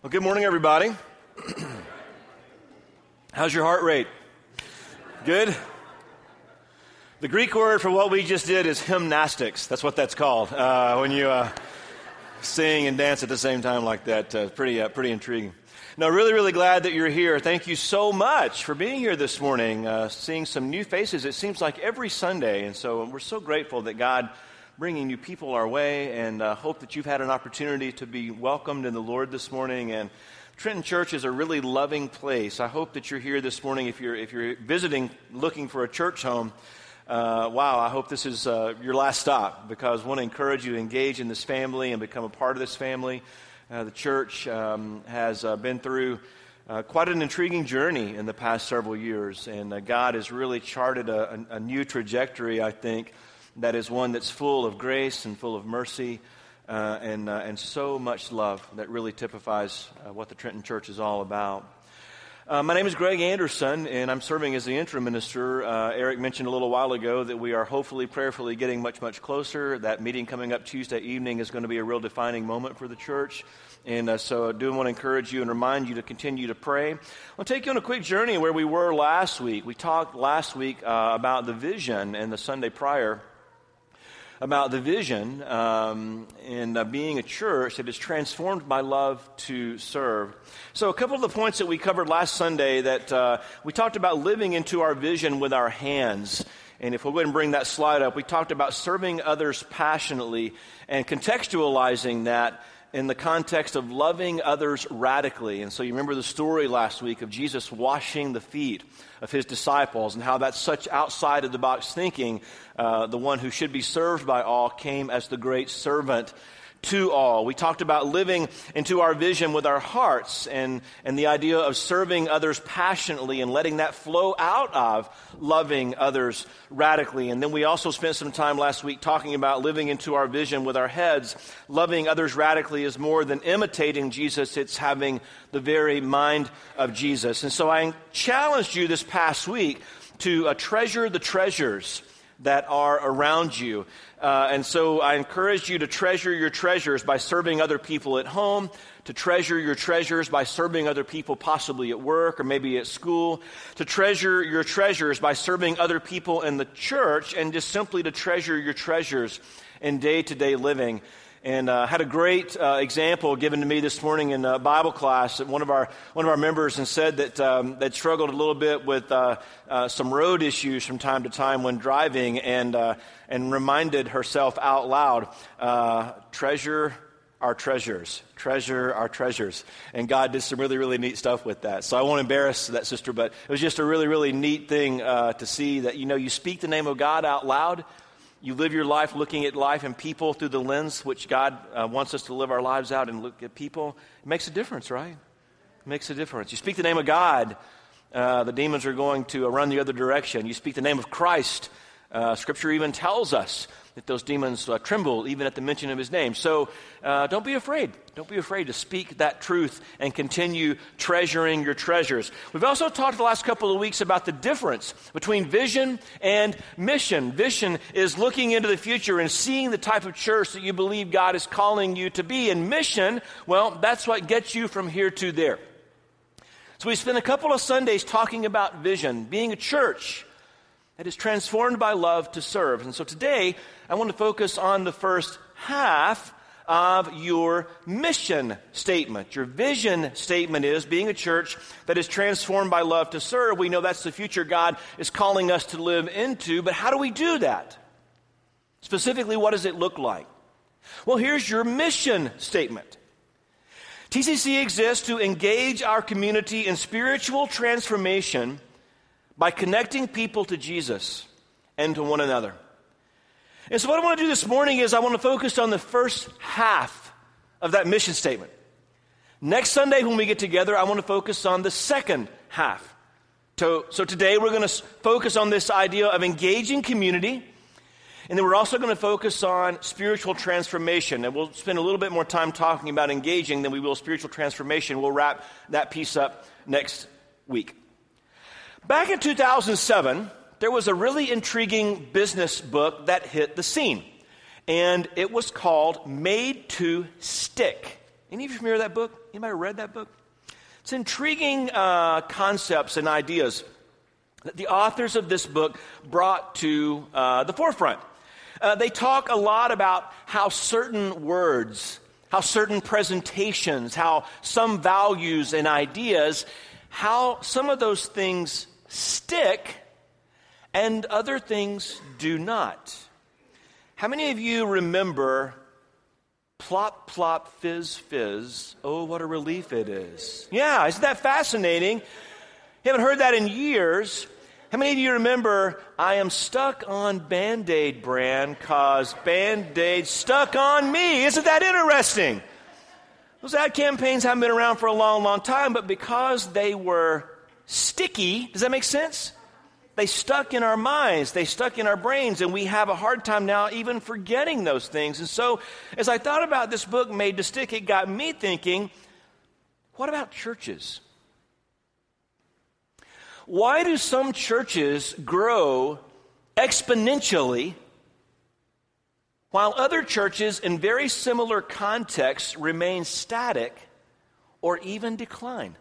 Well, good morning, everybody. How's your heart rate? Good? The Greek word for what we just did is hymnastics. That's what that's called. When you sing and dance at the same time like that. Pretty intriguing. No, really glad that you're here. Thank you so much for being here this morning, seeing some new faces. It seems like every Sunday, and so we're so grateful that God bringing new people our way, and hope that you've had an opportunity to be welcomed in the Lord this morning. And Trenton Church is a really loving place. I hope that you're here this morning. If you're visiting, looking for a church home, I hope this is your last stop, because I want to encourage you to engage in this family and become a part of this family. The church has been through quite an intriguing journey in the past several years, and God has really charted a new trajectory, I think, that is one that's full of grace and full of mercy and so much love that really typifies what the Trenton Church is all about. My name is Greg Anderson, and I'm serving as the interim minister. Eric mentioned a little while ago that we are hopefully, prayerfully getting much closer. That meeting coming up Tuesday evening is going to be a real defining moment for the church. And so I do want to encourage you and remind you to continue to pray. I'll take you on a quick journey where we were last week. We talked last week about the vision, and the Sunday prior about the vision and being a church that is transformed by love to serve. So a couple of the points that we covered last Sunday, that we talked about living into our vision with our hands. And if we'll go ahead and bring that slide up, we talked about serving others passionately and contextualizing that in the context of loving others radically. And so you remember the story last week of Jesus washing the feet of his disciples, and how that's such outside of the box thinking. The one who should be served by all came as the great servant to all. We talked about living into our vision with our hearts, and the idea of serving others passionately and letting that flow out of loving others radically. And then we also spent some time last week talking about living into our vision with our heads. Loving others radically is more than imitating Jesus. It's having the very mind of Jesus. And so I challenged you this past week to treasure the treasures that are around you. And so I encourage you to treasure your treasures by serving other people at home, to treasure your treasures by serving other people possibly at work or maybe at school, to treasure your treasures by serving other people in the church, and just simply to treasure your treasures in day-to-day living. And had a great example given to me this morning in Bible class. One of our members and said that they'd struggled a little bit with some road issues from time to time when driving, and reminded herself out loud, treasure our treasures. Treasure our treasures. And God did some really neat stuff with that. So I won't embarrass that sister, but it was just a really neat thing to see that, you speak the name of God out loud. You live your life looking at life and people through the lens which God wants us to live our lives out and look at people. It makes a difference, right? It makes a difference. You speak the name of God, the demons are going to run the other direction. You speak the name of Christ. Scripture even tells us that those demons tremble even at the mention of his name. So don't be afraid. Don't be afraid to speak that truth and continue treasuring your treasures. We've also talked the last couple of weeks about the difference between vision and mission. Vision is looking into the future and seeing the type of church that you believe God is calling you to be. And mission, well, that's what gets you from here to there. So we spent a couple of Sundays talking about vision, being a church that is transformed by love to serve. And so today, I want to focus on the first half of your mission statement. Your vision statement is being a church that is transformed by love to serve. We know that's the future God is calling us to live into, but how do we do that? Specifically, what does it look like? Well, here's your mission statement. TCC exists to engage our community in spiritual transformation by connecting people to Jesus and to one another. And so what I want to do this morning is I want to focus on the first half of that mission statement. Next Sunday when we get together, I want to focus on the second half. So today we're going to focus on this idea of engaging community, and then we're also going to focus on spiritual transformation. And we'll spend a little bit more time talking about engaging than we will spiritual transformation. We'll wrap that piece up next week. Back in 2007, there was a really intriguing business book that hit the scene, and it was called Made to Stick. Any of you familiar with that book? Anybody read that book? It's intriguing concepts and ideas that the authors of this book brought to the forefront. They talk a lot about how certain words, how certain presentations, how some values and ideas, how some of those things stick and other things do not. How many of you remember plop, plop, fizz, fizz, oh, what a relief it is? Yeah, isn't that fascinating? You haven't heard that in years. How many of you remember, I am stuck on Band-Aid brand because Band-Aid stuck on me? Isn't that interesting? Those ad campaigns haven't been around for a long, long time, but because they were sticky, does that make sense? They stuck in our minds, they stuck in our brains, and we have a hard time now even forgetting those things. And so, as I thought about this book, Made to Stick, it got me thinking, what about churches? Why do some churches grow exponentially while other churches in very similar contexts remain static or even decline?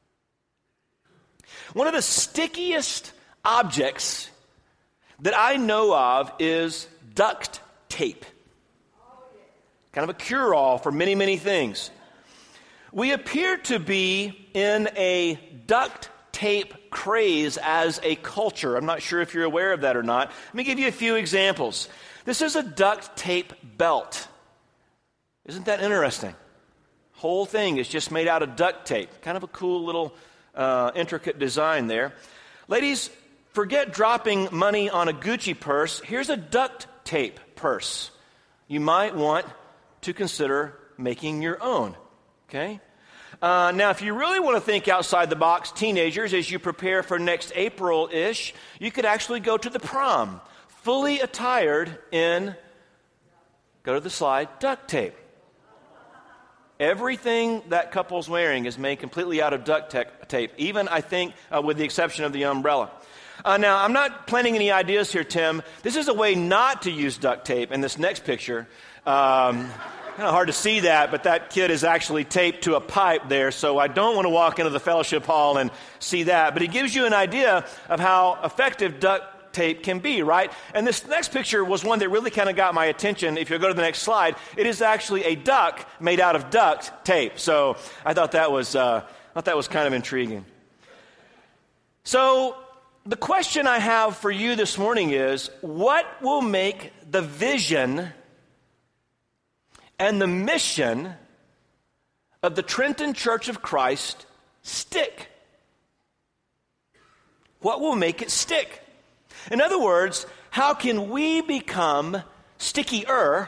One of the stickiest objects that I know of is duct tape. Kind of a cure-all for many, many things. We appear to be in a duct tape craze as a culture. I'm not sure if you're aware of that or not. Let me give you a few examples. This is a duct tape belt. Isn't that interesting? Whole thing is just made out of duct tape. Kind of a cool little intricate design there. Ladies, forget dropping money on a Gucci purse. Here's a duct tape purse. You might want to consider making your own. Okay? Now, if you really want to think outside the box, teenagers, as you prepare for next April-ish, you could actually go to the prom, fully attired in, go to the slide, duct tape. Everything that couple's wearing is made completely out of duct tape, even, I think, with the exception of the umbrella. Now, I'm not planting any ideas here, Tim. This is a way not to use duct tape in this next picture. Kind of hard to see that, but that kid is actually taped to a pipe there, so I don't want to walk into the fellowship hall and see that. But it gives you an idea of how effective duct tape can be, right? And this next picture was one that really kind of got my attention. If you go to the next slide, it is actually a duck made out of duct tape. So I thought that was kind of intriguing. So the question I have for you this morning is, what will make the vision and the mission of the Trenton Church of Christ stick? What will make it stick? In other words, how can we become stickier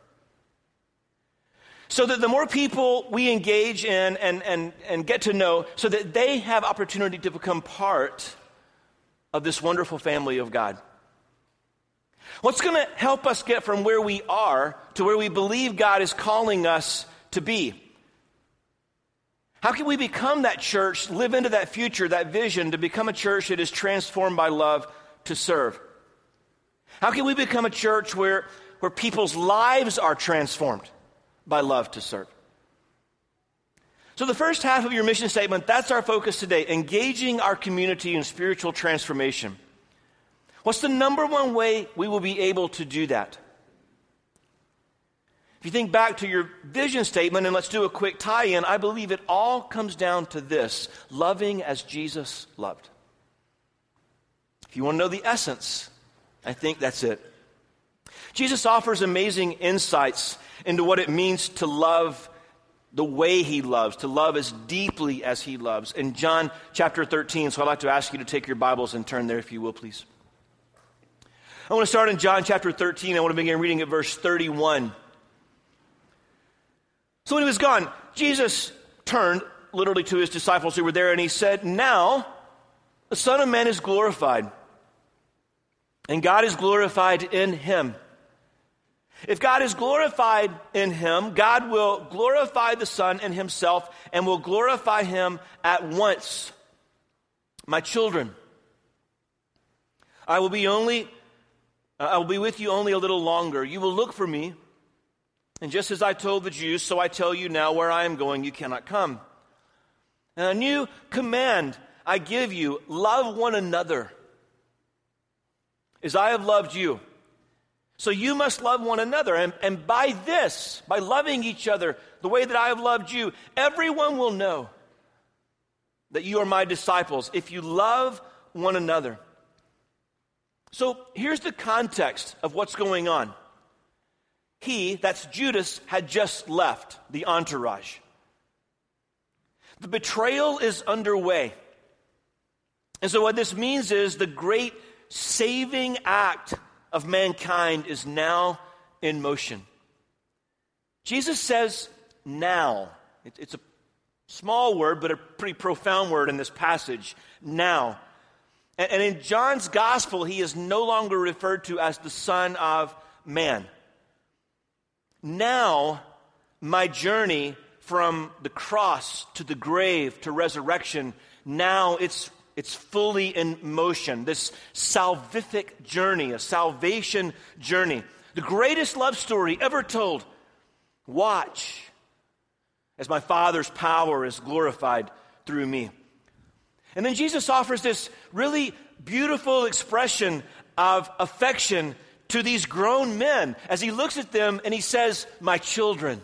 so that the more people we engage in and get to know, so that they have opportunity to become part of this wonderful family of God? What's going to help us get from where we are to where we believe God is calling us to be? How can we become that church, live into that future, that vision, to become a church that is transformed by love to serve? How can we become a church where people's lives are transformed by love to serve? So the first half of your mission statement, that's our focus today, engaging our community in spiritual transformation. What's the number one way we will be able to do that? If you think back to your vision statement, and let's do a quick tie-in, I believe it all comes down to this: loving as Jesus loved. If you want to know the essence, I think that's it. Jesus offers amazing insights into what it means to love the way he loves, to love as deeply as he loves. In John chapter 13, so I'd like to ask you to take your Bibles and turn there, if you will, please. I want to start in John chapter 13. I want to begin reading at verse 31. So when he was gone, Jesus turned literally to his disciples who were there, and he said, "Now the Son of Man is glorified, and God is glorified in him. If God is glorified in him, God will glorify the Son in himself and will glorify him at once. My children, I will be with you only a little longer. You will look for me, And just as I told the Jews, so I tell you now, where I am going, you cannot come. And a new command I give you, love one another as I have loved you. So you must love one another. And by this, by loving each other the way that I have loved you, everyone will know that you are my disciples if you love one another. So here's the context of what's going on. He, that's Judas, had just left the entourage. The betrayal is underway. And so what this means is the great saving act of mankind is now in motion. Jesus says now. It's a small word, but a pretty profound word in this passage, now. And in John's gospel, he is no longer referred to as the Son of Man. Now, my journey from the cross to the grave to resurrection, now it's fully in motion. This salvific journey, a salvation journey, the greatest love story ever told. Watch as my Father's power is glorified through me. And then Jesus offers this really beautiful expression of affection to these grown men as he looks at them and he says, my children.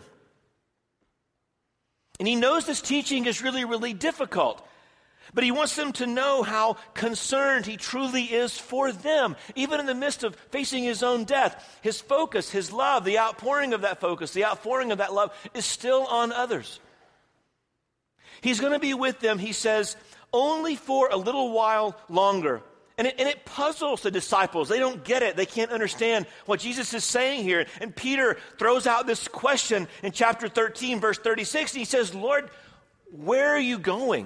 And he knows this teaching is really, really difficult. But he wants them to know how concerned he truly is for them. Even in the midst of facing his own death, his focus, his love, the outpouring of that focus, the outpouring of that love is still on others. He's going to be with them, he says, only for a little while longer. And it puzzles the disciples. They don't get it. They can't understand what Jesus is saying here. And Peter throws out this question in chapter 13, verse 36. And he says, Lord, where are you going?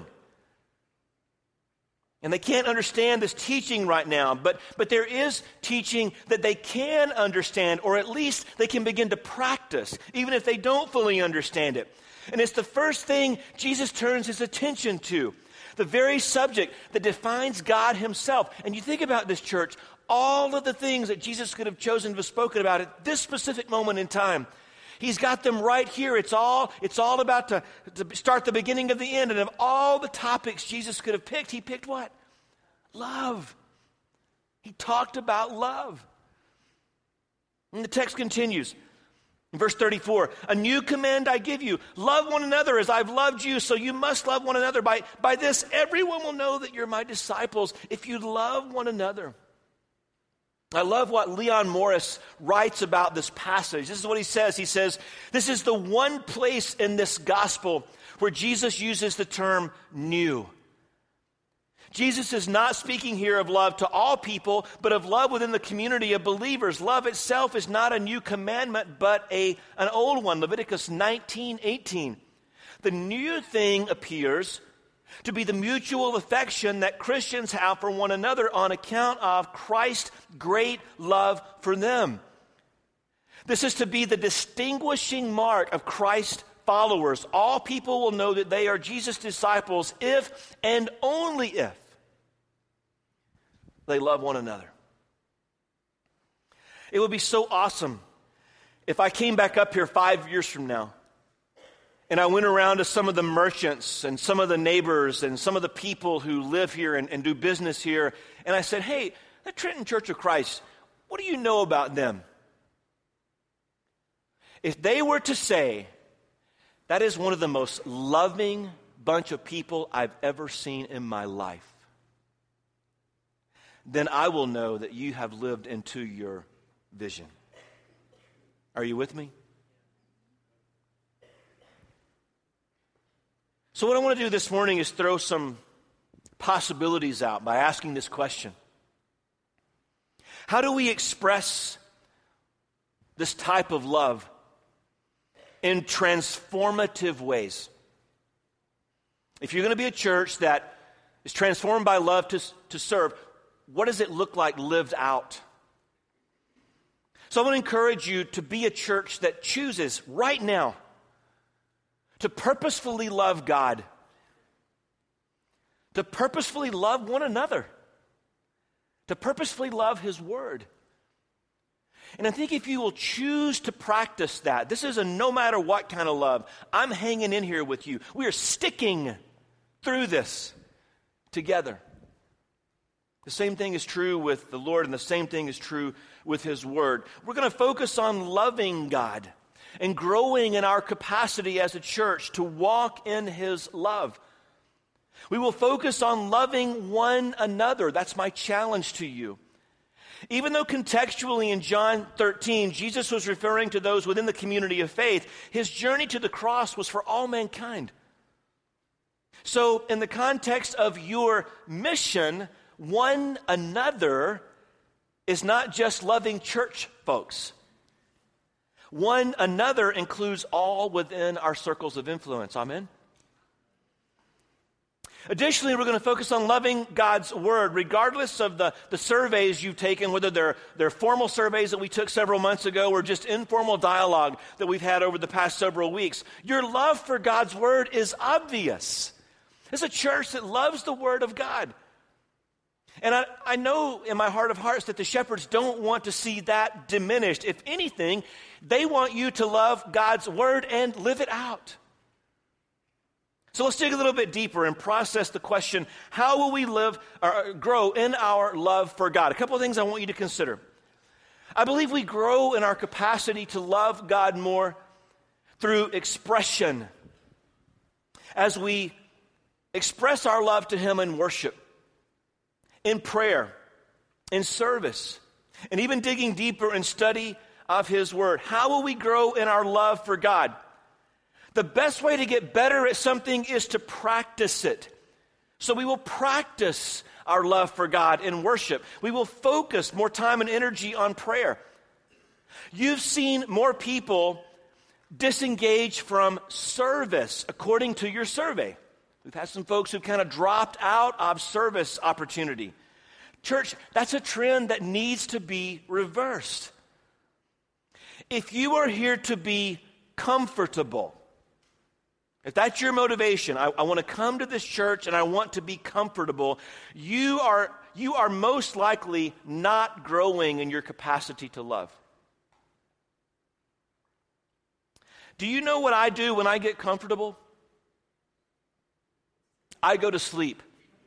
And they can't understand this teaching right now. But there is teaching that they can understand, or at least they can begin to practice, even if they don't fully understand it. And it's the first thing Jesus turns his attention to. The very subject that defines God himself. And you think about this, church, all of the things that Jesus could have chosen to have spoken about at this specific moment in time. He's got them right here. It's all about to start the beginning of the end. And of all the topics Jesus could have picked, he picked what? Love. He talked about love. And the text continues. In verse 34, a new command I give you, love one another as I've loved you, so you must love one another. By this, everyone will know that you're my disciples if you love one another. I love what Leon Morris writes about this passage. This is what he says. He says, this is the one place in this gospel where Jesus uses the term new. Jesus is not speaking here of love to all people, but of love within the community of believers. Love itself is not a new commandment, but an old one. Leviticus 19:18. The new thing appears to be the mutual affection that Christians have for one another on account of Christ's great love for them. This is to be the distinguishing mark of Christ's followers. All people will know that they are Jesus' disciples if and only if they love one another. It would be so awesome if I came back up here 5 years from now and I went around to some of the merchants and some of the neighbors and some of the people who live here and do business here, and I said, hey, the Trenton Church of Christ, what do you know about them? If they were to say, that is one of the most loving bunch of people I've ever seen in my life, then I will know that you have lived into your vision. Are you with me? So what I want to do this morning is throw some possibilities out by asking this question. How do we express this type of love in transformative ways? If you're going to be a church that is transformed by love to serve, what does it look like lived out? So I want to encourage you to be a church that chooses right now to purposefully love God, to purposefully love one another, to purposefully love His Word. And I think if you will choose to practice that, this is a no matter what kind of love. I'm hanging in here with you. We are sticking through this together. The same thing is true with the Lord, and the same thing is true with His Word. We're going to focus on loving God and growing in our capacity as a church to walk in His love. We will focus on loving one another. That's my challenge to you. Even though contextually in John 13, Jesus was referring to those within the community of faith, His journey to the cross was for all mankind. So in the context of your mission, one another is not just loving church folks. One another includes all within our circles of influence. Amen? Additionally, we're going to focus on loving God's Word, regardless of the surveys you've taken, whether they're formal surveys that we took several months ago or just informal dialogue that we've had over the past several weeks. Your love for God's Word is obvious. It's a church that loves the Word of God. And I know in my heart of hearts that the shepherds don't want to see that diminished. If anything, they want you to love God's Word and live it out. So let's dig a little bit deeper and process the question, how will we live or grow in our love for God? A couple of things I want you to consider. I believe we grow in our capacity to love God more through expression, as we express our love to Him in worship, in prayer, in service, and even digging deeper in study of His Word. How will we grow in our love for God? The best way to get better at something is to practice it. So we will practice our love for God in worship. We will focus more time and energy on prayer. You've seen more people disengage from service according to your survey. We've had some folks who've kind of dropped out of service opportunity. Church, that's a trend that needs to be reversed. If you are here to be comfortable, if that's your motivation, I want to come to this church and I want to be comfortable, you are most likely not growing in your capacity to love. Do you know what I do when I get comfortable? I go to sleep.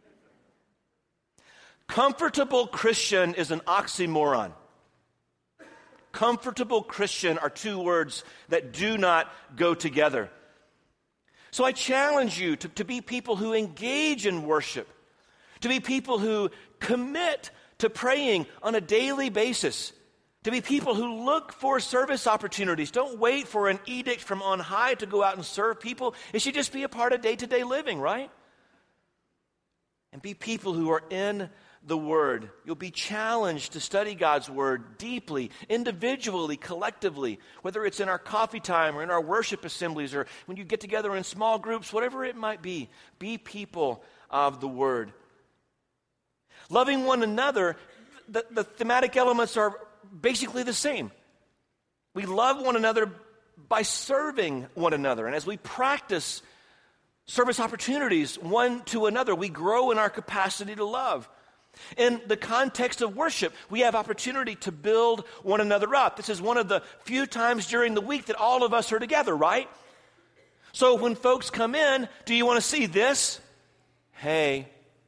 Comfortable Christian is an oxymoron. Comfortable Christian are two words that do not go together. So I challenge you to be people who engage in worship, to be people who commit to praying on a daily basis, to be people who look for service opportunities. Don't wait for an edict from on high to go out and serve people. It should just be a part of day-to-day living, right? And be people who are in the Word. You'll be challenged to study God's Word deeply, individually, collectively, whether it's in our coffee time or in our worship assemblies or when you get together in small groups, whatever it might be. Be people of the Word. Loving one another, the thematic elements are basically the same. We love one another by serving one another. And as we practice service opportunities one to another, we grow in our capacity to love. In the context of worship, we have opportunity to build one another up. This is one of the few times during the week that all of us are together, right? So when folks come in, do you want to see this? Hey.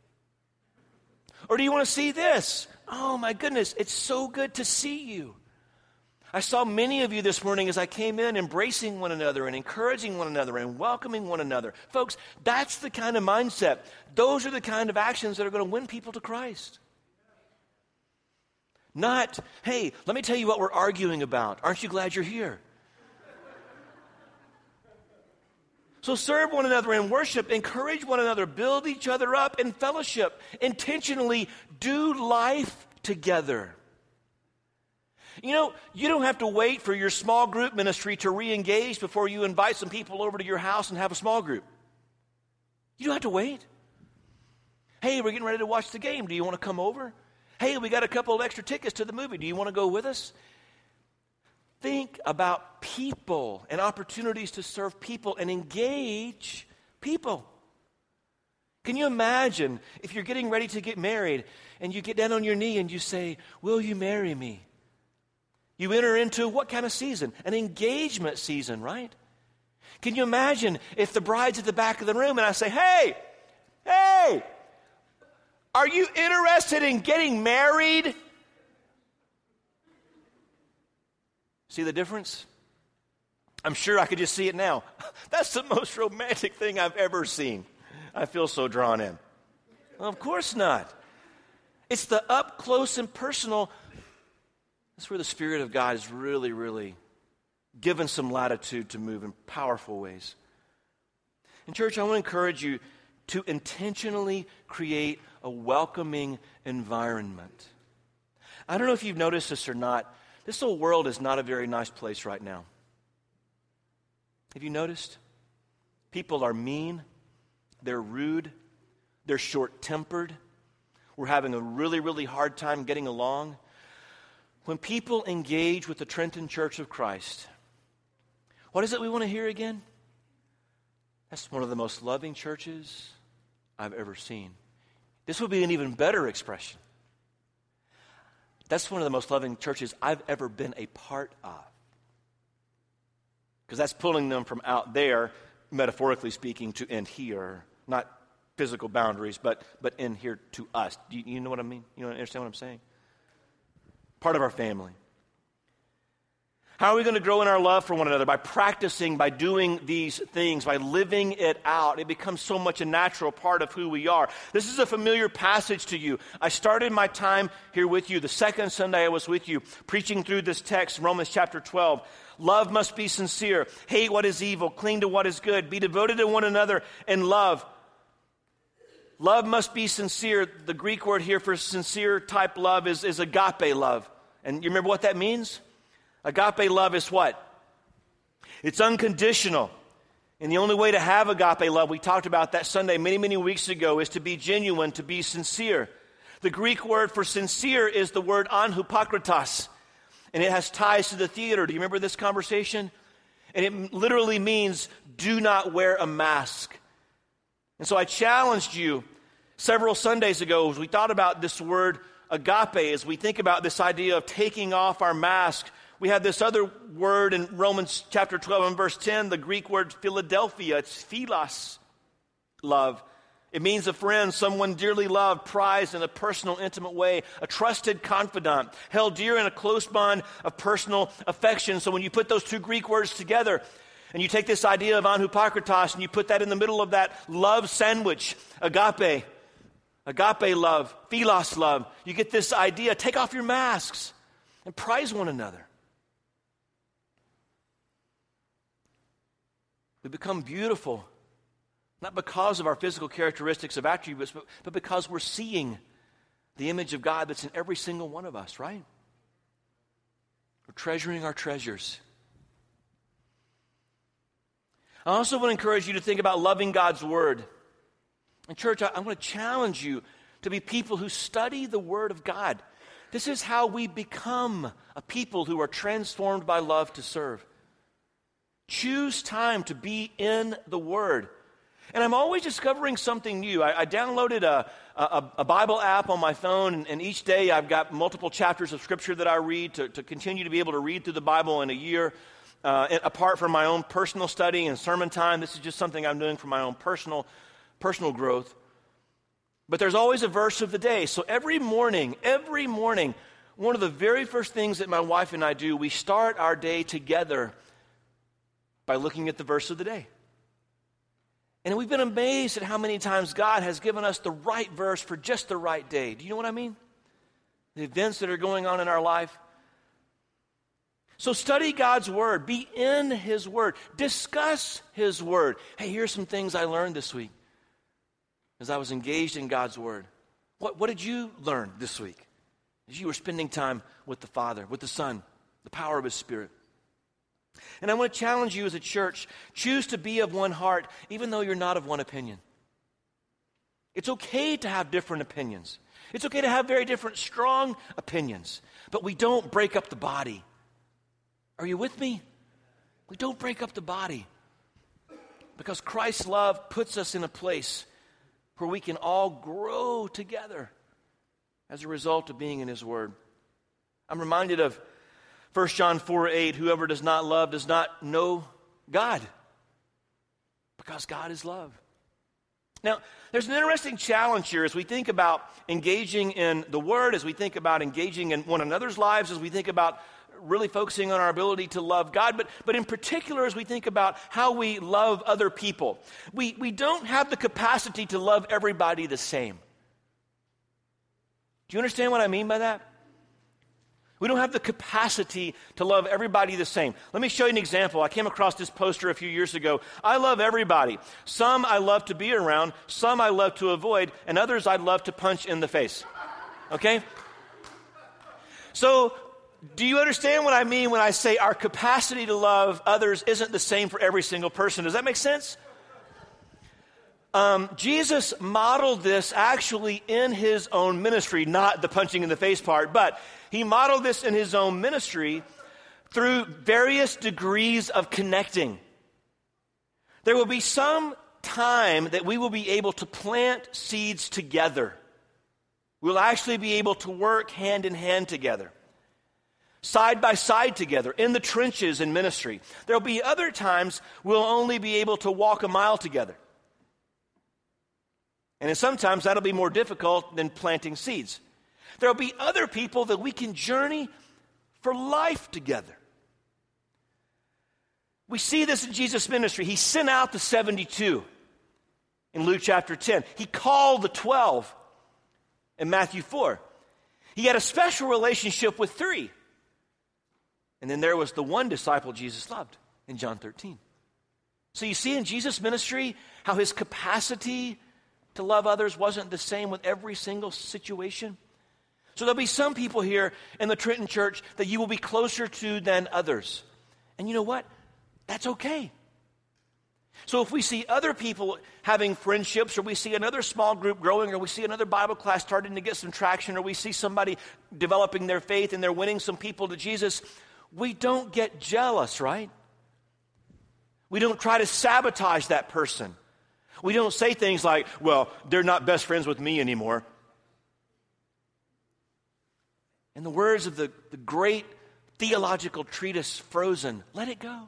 Or do you want to see this? Oh my goodness, it's so good to see you. I saw many of you this morning as I came in embracing one another and encouraging one another and welcoming one another. Folks, that's the kind of mindset. Those are the kind of actions that are going to win people to Christ. Not, hey, let me tell you what we're arguing about. Aren't you glad you're here? So serve one another in worship, encourage one another, build each other up in fellowship, intentionally do life together. You know, you don't have to wait for your small group ministry to re-engage before you invite some people over to your house and have a small group. You don't have to wait. Hey, we're getting ready to watch the game. Do you want to come over? Hey, we got a couple of extra tickets to the movie. Do you want to go with us? Think about people and opportunities to serve people and engage people. Can you imagine if you're getting ready to get married and you get down on your knee and you say, "Will you marry me?" You enter into what kind of season? An engagement season, right? Can you imagine if the bride's at the back of the room and I say, hey, are you interested in getting married? See the difference? I'm sure I could just see it now. That's the most romantic thing I've ever seen. I feel so drawn in. Well, of course not. It's the up close and personal. That's where the Spirit of God is really, really given some latitude to move in powerful ways. And church, I want to encourage you to intentionally create a welcoming environment. I don't know if you've noticed this or not. This whole world is not a very nice place right now. Have you noticed? People are mean, they're rude, they're short-tempered. We're having a really, really hard time getting along. When people engage with the Trenton Church of Christ, what is it we want to hear again? That's one of the most loving churches I've ever seen. This would be an even better expression. That's one of the most loving churches I've ever been a part of. Because that's pulling them from out there, metaphorically speaking, to in here. Not physical boundaries, but in here to us. Do you know what I mean? You understand what I'm saying? Part of our family. How are we going to grow in our love for one another? By practicing, by doing these things, by living it out. It becomes so much a natural part of who we are. This is a familiar passage to you. I started my time here with you, the second Sunday I was with you, preaching through this text, Romans chapter 12. Love must be sincere. Hate what is evil. Cling to what is good. Be devoted to one another in love. Love must be sincere. The Greek word here for sincere type love is agape love. And you remember what that means? Agape love is what? It's unconditional. And the only way to have agape love, we talked about that Sunday many, many weeks ago, is to be genuine, to be sincere. The Greek word for sincere is the word anhupakritos. And it has ties to the theater. Do you remember this conversation? And it literally means do not wear a mask. And so I challenged you several Sundays ago as we thought about this word agape, as we think about this idea of taking off our mask. We have this other word in Romans chapter 12 and verse 10, the Greek word Philadelphia. It's philos, love. It means a friend, someone dearly loved, prized in a personal, intimate way, a trusted confidant, held dear in a close bond of personal affection. So when you put those two Greek words together, and you take this idea of anhupakritos, and you put that in the middle of that love sandwich, agape love, philos love, you get this idea, take off your masks and prize one another. We become beautiful, not because of our physical characteristics of attributes, but because we're seeing the image of God that's in every single one of us, right? We're treasuring our treasures. I also want to encourage you to think about loving God's Word. And church, I want to challenge you to be people who study the Word of God. This is how we become a people who are transformed by love to serve. Choose time to be in the Word. And I'm always discovering something new. I downloaded a Bible app on my phone, and each day I've got multiple chapters of Scripture that I read to continue to be able to read through the Bible in a year. Apart from my own personal study and sermon time, this is just something I'm doing for my own personal growth. But there's always a verse of the day. So every morning, one of the very first things that my wife and I do, we start our day together by looking at the verse of the day. And we've been amazed at how many times God has given us the right verse for just the right day. Do you know what I mean? The events that are going on in our life. So study God's Word. Be in His Word. Discuss His Word. Hey, here's some things I learned this week as I was engaged in God's Word. What did you learn this week as you were spending time with the Father, with the Son, the power of His Spirit? And I want to challenge you as a church, choose to be of one heart, even though you're not of one opinion. It's okay to have different opinions. It's okay to have very different, strong opinions. But we don't break up the body. Are you with me? We don't break up the body. Because Christ's love puts us in a place where we can all grow together as a result of being in His Word. I'm reminded of 1 John 4:8, whoever does not love does not know God, because God is love. Now, there's an interesting challenge here as we think about engaging in the Word, as we think about engaging in one another's lives, as we think about really focusing on our ability to love God, but in particular as we think about how we love other people. We don't have the capacity to love everybody the same. Do you understand what I mean by that? We don't have the capacity to love everybody the same. Let me show you an example. I came across this poster a few years ago. I love everybody. Some I love to be around, some I love to avoid, and others I'd love to punch in the face. Okay? So, do you understand what I mean when I say our capacity to love others isn't the same for every single person? Does that make sense? Jesus modeled this actually in his own ministry, not the punching in the face part, but he modeled this in his own ministry through various degrees of connecting. There will be some time that we will be able to plant seeds together. We'll actually be able to work hand in hand together, side by side together, in the trenches in ministry. There'll be other times we'll only be able to walk a mile together. And sometimes that'll be more difficult than planting seeds. There'll be other people that we can journey for life together. We see this in Jesus' ministry. He sent out the 72 in Luke chapter 10. He called the 12 in Matthew 4. He had a special relationship with 3. And then there was the one disciple Jesus loved in John 13. So you see in Jesus' ministry how his capacity to love others wasn't the same with every single situation. So there'll be some people here in the Trenton Church that you will be closer to than others. And you know what? That's okay. So if we see other people having friendships, or we see another small group growing, or we see another Bible class starting to get some traction, or we see somebody developing their faith and they're winning some people to Jesus, we don't get jealous, right? We don't try to sabotage that person. We don't say things like, well, they're not best friends with me anymore. In the words of the great theological treatise, Frozen, let it go.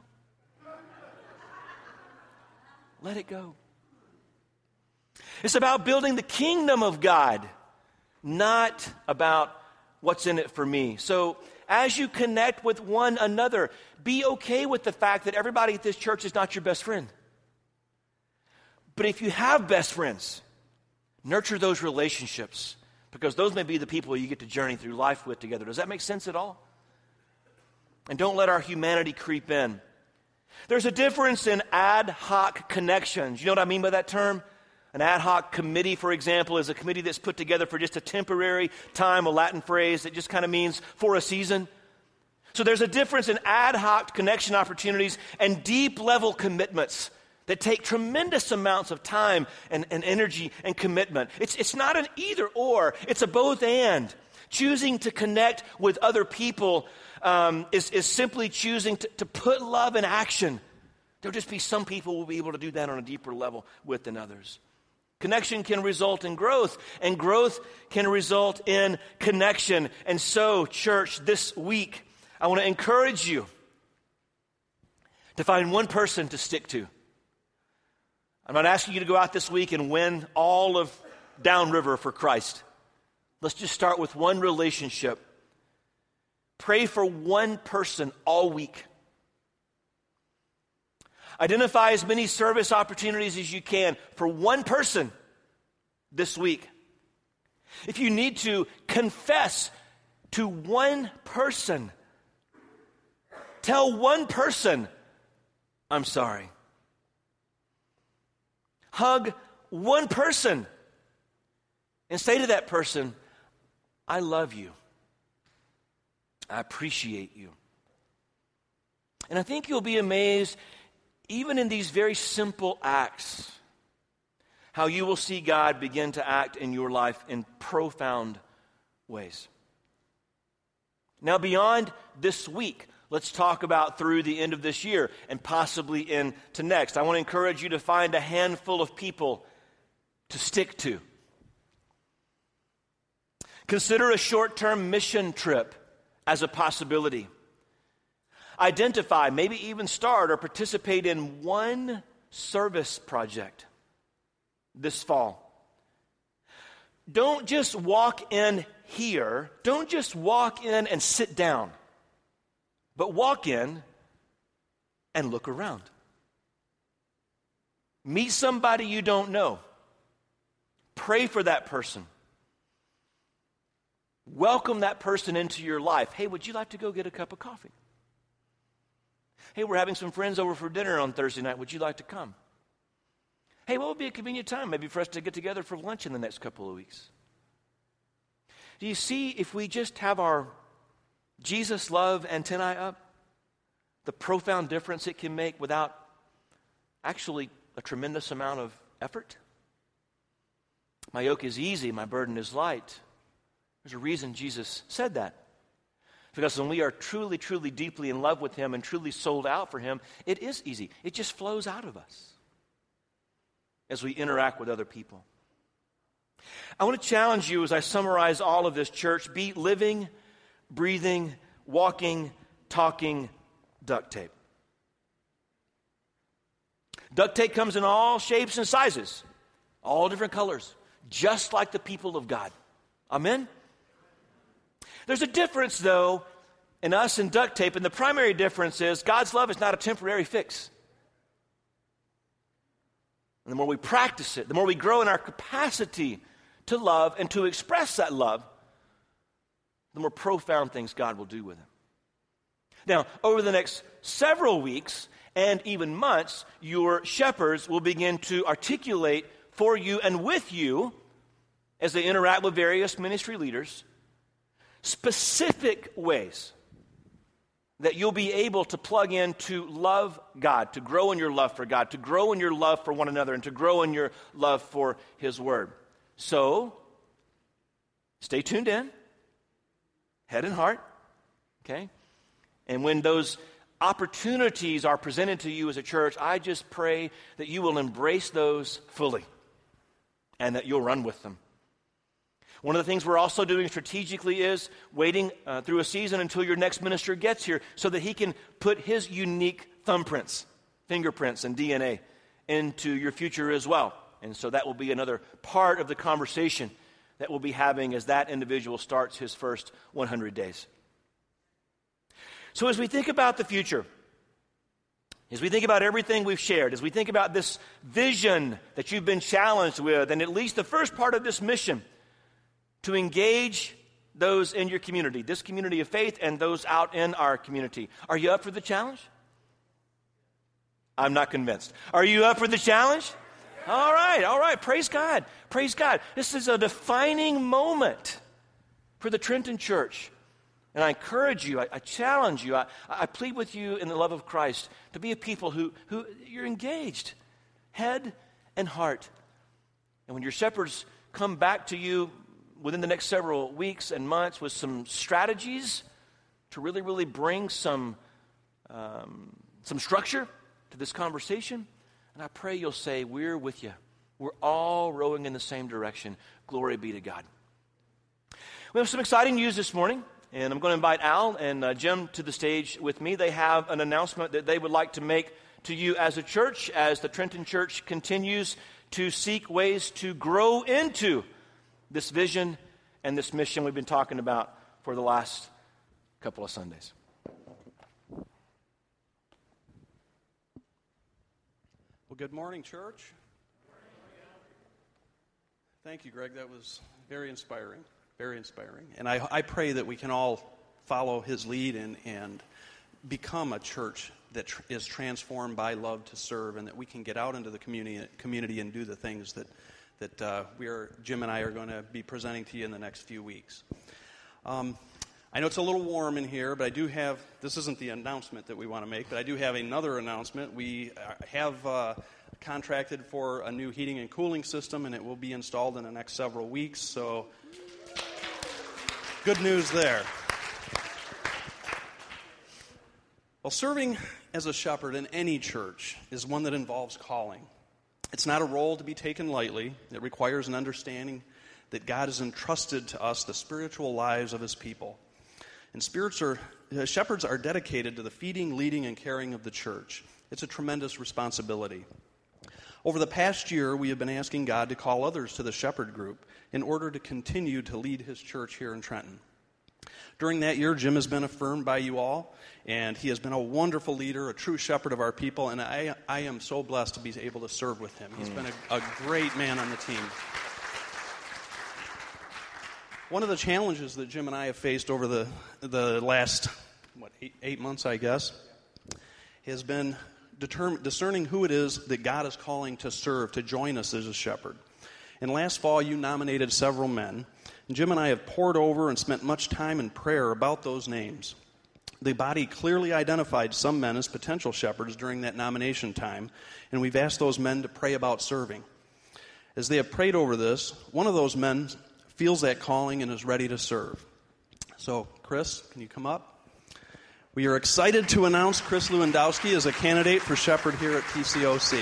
Let it go. It's about building the kingdom of God, not about what's in it for me. So as you connect with one another, be okay with the fact that everybody at this church is not your best friend. But if you have best friends, nurture those relationships, because those may be the people you get to journey through life with together. Does that make sense at all? And don't let our humanity creep in. There's a difference in ad hoc connections. You know what I mean by that term? An ad hoc committee, for example, is a committee that's put together for just a temporary time, a Latin phrase that just kind of means for a season. So there's a difference in ad hoc connection opportunities and deep level commitments that take tremendous amounts of time and energy and commitment. It's not an either or, it's a both and. Choosing to connect with other people is simply choosing to put love in action. There'll just be some people who will be able to do that on a deeper level with than others. Connection can result in growth, and growth can result in connection. And so, church, this week, I want to encourage you to find one person to stick to. I'm not asking you to go out this week and win all of Downriver for Christ. Let's just start with one relationship. Pray for one person all week. Identify as many service opportunities as you can for one person this week. If you need to, confess to one person. Tell one person, I'm sorry. Hug one person and say to that person, I love you. I appreciate you. And I think you'll be amazed, even in these very simple acts, how you will see God begin to act in your life in profound ways. Now, beyond this week, let's talk about through the end of this year and possibly into next. I want to encourage you to find a handful of people to stick to. Consider a short-term mission trip as a possibility. identify, maybe even start or participate in one service project this fall. Don't just walk in here. Don't just walk in and sit down. But walk in and look around. Meet somebody you don't know. Pray for that person. Welcome that person into your life. Hey, would you like to go get a cup of coffee? Hey, we're having some friends over for dinner on Thursday night. Would you like to come? Hey, what would be a convenient time maybe for us to get together for lunch in the next couple of weeks? Do you see, if we just have our Jesus love antennae up, the profound difference it can make without actually a tremendous amount of effort? My yoke is easy, my burden is light. There's a reason Jesus said that. Because when we are truly, truly deeply in love with Him and truly sold out for Him, it is easy. It just flows out of us as we interact with other people. I want to challenge you as I summarize all of this, church. Be living, breathing, walking, talking duct tape. Duct tape comes in all shapes and sizes, all different colors, just like the people of God. Amen? There's a difference, though, in us and duct tape, and the primary difference is God's love is not a temporary fix. And the more we practice it, the more we grow in our capacity to love and to express that love, the more profound things God will do with it. Now, over the next several weeks and even months, your shepherds will begin to articulate for you and with you, as they interact with various ministry leaders, specific ways that you'll be able to plug in to love God, to grow in your love for God, to grow in your love for one another, and to grow in your love for His Word. So, stay tuned in, head and heart, okay? And when those opportunities are presented to you as a church, I just pray that you will embrace those fully and that you'll run with them. One of the things we're also doing strategically is waiting through a season until your next minister gets here so that he can put his unique thumbprints, fingerprints, and DNA into your future as well. And so that will be another part of the conversation that we'll be having as that individual starts his first 100 days. So as we think about the future, as we think about everything we've shared, as we think about this vision that you've been challenged with, and at least the first part of this mission, to engage those in your community, this community of faith and those out in our community. Are you up for the challenge? I'm not convinced. Are you up for the challenge? All right. Praise God. Praise God. This is a defining moment for the Trenton Church. And I encourage you, I challenge you, I plead with you in the love of Christ to be a people who you're engaged, head and heart. And when your shepherds come back to you within the next several weeks and months with some strategies to really, really bring some structure to this conversation, and I pray you'll say, we're with you. We're all rowing in the same direction. Glory be to God. We have some exciting news this morning, and I'm going to invite Al and Jim to the stage with me. They have an announcement that they would like to make to you as a church, as the Trenton Church continues to seek ways to grow into this vision and this mission we've been talking about for the last couple of Sundays. Well, good morning, church. Thank you, Greg. That was very inspiring, very inspiring. And I pray that we can all follow his lead and become a church that is transformed by love to serve, and that we can get out into the community and do the things that Jim and I are going to be presenting to you in the next few weeks. I know it's a little warm in here, but I do have, this isn't the announcement that we want to make, but I do have another announcement. We have contracted for a new heating and cooling system, and it will be installed in the next several weeks, so good news there. Well, serving as a shepherd in any church is one that involves calling. It's not a role to be taken lightly. It requires an understanding that God has entrusted to us the spiritual lives of His people. And shepherds are dedicated to the feeding, leading, and caring of the church. It's a tremendous responsibility. Over the past year, we have been asking God to call others to the shepherd group in order to continue to lead his church here in Trenton. During that year, Jim has been affirmed by you all, and he has been a wonderful leader, a true shepherd of our people, and I am so blessed to be able to serve with him. He's been a great man on the team. One of the challenges that Jim and I have faced over the last, 8 months, I guess, has been discerning who it is that God is calling to serve, to join us as a shepherd. And last fall, you nominated several men. And Jim and I have poured over and spent much time in prayer about those names. The body clearly identified some men as potential shepherds during that nomination time, and we've asked those men to pray about serving. As they have prayed over this, one of those men feels that calling and is ready to serve. So, Chris, can you come up? We are excited to announce Chris Lewandowski as a candidate for shepherd here at TCOC.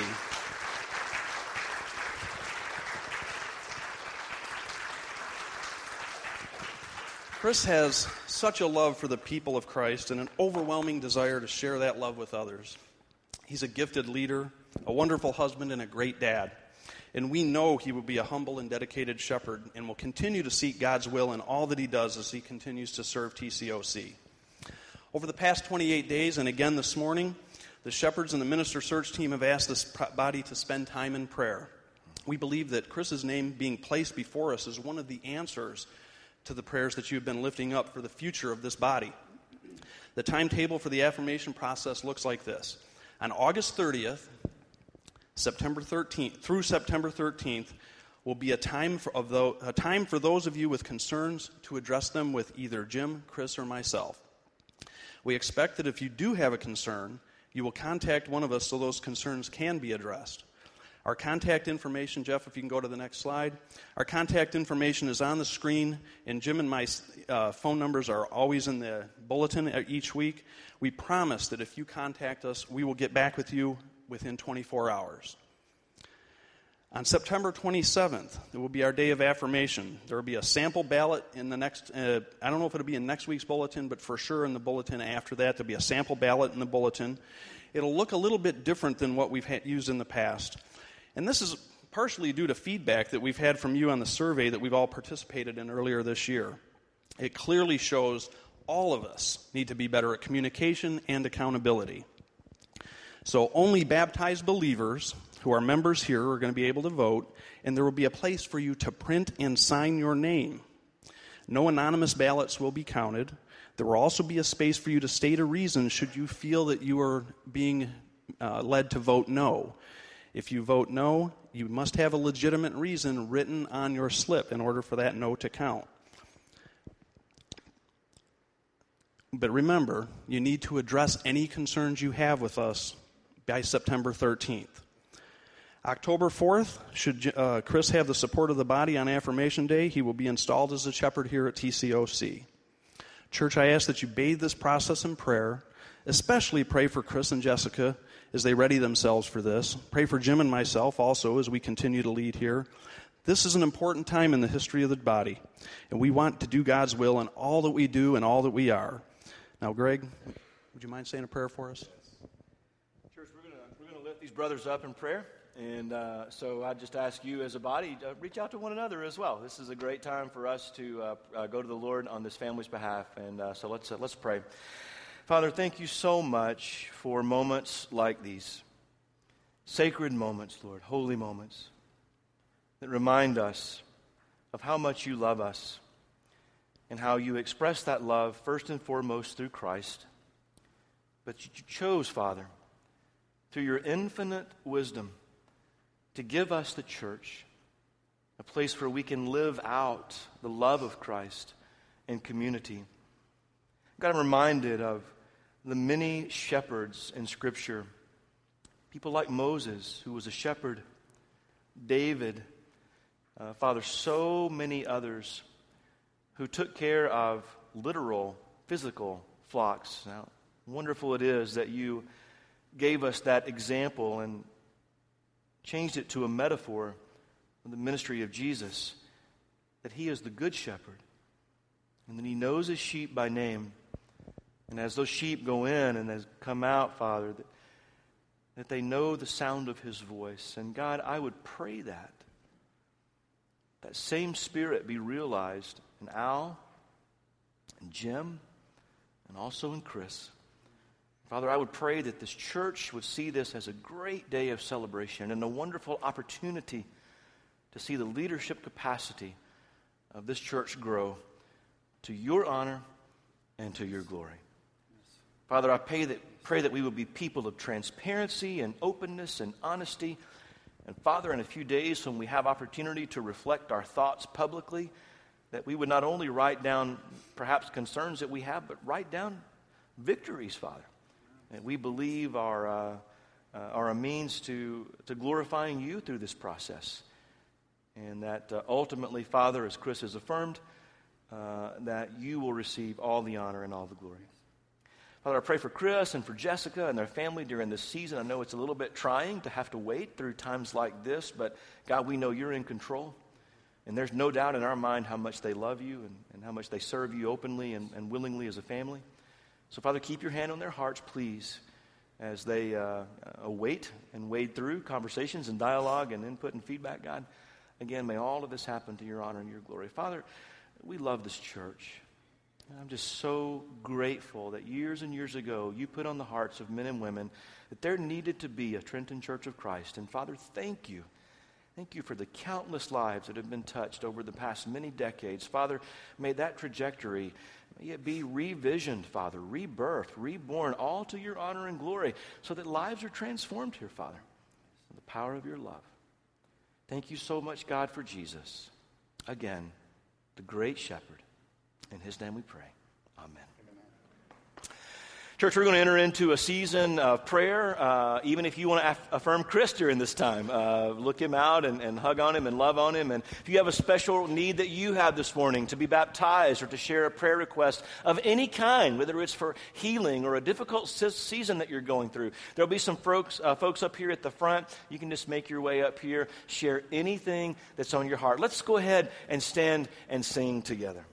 Chris has such a love for the people of Christ and an overwhelming desire to share that love with others. He's a gifted leader, a wonderful husband, and a great dad. And we know he will be a humble and dedicated shepherd and will continue to seek God's will in all that he does as he continues to serve TCOC. Over the past 28 days, and again this morning, the shepherds and the minister search team have asked this body to spend time in prayer. We believe that Chris's name being placed before us is one of the answers to the prayers that you have been lifting up for the future of this body. The timetable for the affirmation process looks like this. On August 30th, September 13th through September 13th will be a time for those of you with concerns to address them with either Jim, Chris, or myself. We expect that if you do have a concern, you will contact one of us so those concerns can be addressed. Our contact information, Jeff, if you can go to the next slide. Our contact information is on the screen, and Jim and my phone numbers are always in the bulletin each week. We promise that if you contact us, we will get back with you within 24 hours. On September 27th, it will be our day of affirmation. There will be a sample ballot in the next, I don't know if it'll be in next week's bulletin, but for sure in the bulletin after that, there'll be a sample ballot in the bulletin. It'll look a little bit different than what we've used in the past. And this is partially due to feedback that we've had from you on the survey that we've all participated in earlier this year. It clearly shows all of us need to be better at communication and accountability. So only baptized believers who are members here are going to be able to vote, and there will be a place for you to print and sign your name. No anonymous ballots will be counted. There will also be a space for you to state a reason should you feel that you are being led to vote no. If you vote no, you must have a legitimate reason written on your slip in order for that no to count. But remember, you need to address any concerns you have with us by September 13th. October 4th, should Chris have the support of the body on Affirmation Day, he will be installed as a shepherd here at TCOC. Church, I ask that you bathe this process in prayer, especially pray for Chris and Jessica as they ready themselves for this. Pray for Jim and myself also as we continue to lead here. This is an important time in the history of the body, and we want to do God's will in all that we do and all that we are. Now, Greg, would you mind saying a prayer for us? Church, we're going to lift these brothers up in prayer. And so I just ask you as a body to reach out to one another as well. This is a great time for us to go to the Lord on this family's behalf. And so let's pray. Father, thank you so much for moments like these. Sacred moments, Lord, holy moments that remind us of how much you love us and how you express that love first and foremost through Christ. But you chose, Father, through your infinite wisdom, to give us the church, a place where we can live out the love of Christ in community. God, I'm reminded of the many shepherds in Scripture. People like Moses, who was a shepherd, David, Father, so many others who took care of literal, physical flocks. Now, wonderful it is that you gave us that example and changed it to a metaphor of the ministry of Jesus, that he is the good shepherd, and that he knows his sheep by name, And as those sheep go in and as come out, Father, that they know the sound of his voice. And God, I would pray that same Spirit be realized in Al and Jim and also in Chris. Father, I would pray that this church would see this as a great day of celebration and a wonderful opportunity to see the leadership capacity of this church grow to your honor and to your glory. Father, I pray that we will be people of transparency and openness and honesty. And Father, in a few days when we have opportunity to reflect our thoughts publicly, that we would not only write down perhaps concerns that we have, but write down victories, Father. And we believe are a means to glorifying you through this process. And that ultimately, Father, as Chris has affirmed, that you will receive all the honor and all the glory. Father, I pray for Chris and for Jessica and their family during this season. I know it's a little bit trying to have to wait through times like this, but God, we know you're in control. And there's no doubt in our mind how much they love you and how much they serve you openly and willingly as a family. So, Father, keep your hand on their hearts, please, as they await and wade through conversations and dialogue and input and feedback, God. Again, may all of this happen to your honor and your glory. Father, we love this church. And I'm just so grateful that years and years ago, you put on the hearts of men and women that there needed to be a Trenton Church of Christ. And Father, thank you. Thank you for the countless lives that have been touched over the past many decades. Father, may that trajectory, may it be revisioned, Father, rebirthed, reborn, all to your honor and glory, so that lives are transformed here, Father, in the power of your love. Thank you so much, God, for Jesus. Again, the great shepherd. In his name we pray. Amen. Church, we're going to enter into a season of prayer. Even if you want to affirm Chris during this time, look him out and hug on him and love on him. And if you have a special need that you have this morning to be baptized or to share a prayer request of any kind, whether it's for healing or a difficult season that you're going through, there'll be some folks up here at the front. You can just make your way up here, share anything that's on your heart. Let's go ahead and stand and sing together.